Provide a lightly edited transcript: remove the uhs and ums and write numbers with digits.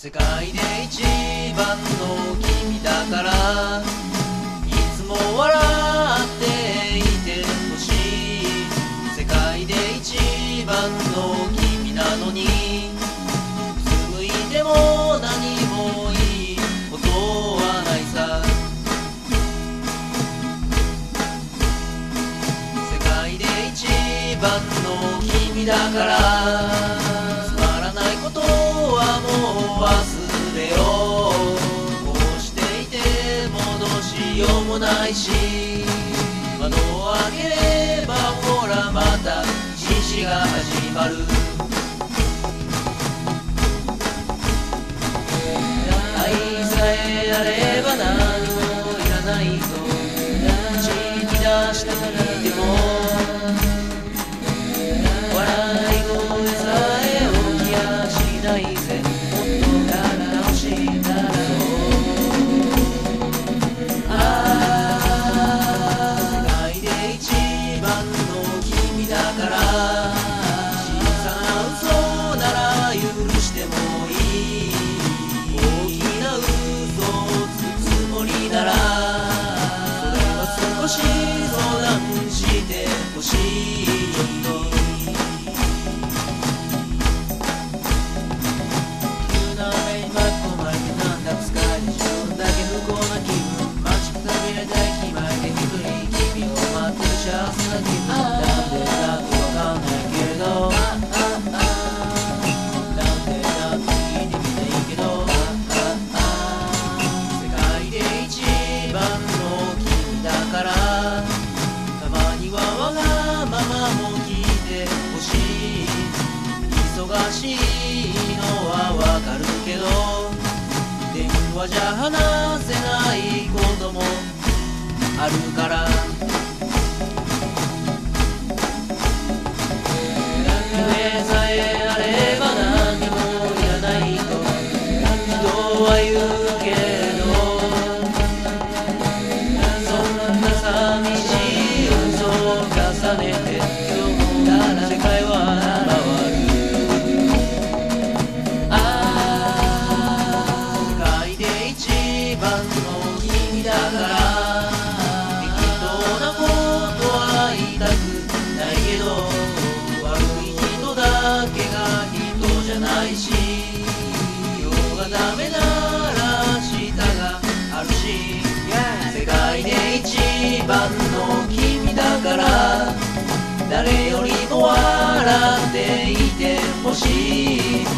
世界で一番の君だから、いつも笑っていてほしい。世界で一番の君なのに、うつむいても何もいいことはないさ。世界で一番の君だから、つまらないことはもう忘れよう。こうしていてもどうしようもないし、窓を開ければほらまた一日が始まる。愛さえあれば何もいらないと口に出してみても、笑い声さえ起きやしないぜ。もっと楽しいんだろう。世界で一番の君だから、小さな嘘なら許してもいい。大きな嘘をつくつもりなら、それは少し相談してほしい。幸せな気分なんでだとわかんないけれど、なんでだって聞いてみたいけど、世界で一番の君だから、たまにはわがままも聞いてほしい。忙しいのはわかるけど、電話じゃ話せないこともあるから、夢さえあれば何もいらないと人は言うけど、そんな寂しい嘘を重ねて今日も世界は回る。世界で一番の君だから、適当なことは言いたくないけど、だけが人じゃないし、今日がダメなら明日があるし、世界で一番の君だから、誰よりも笑っていてほしい。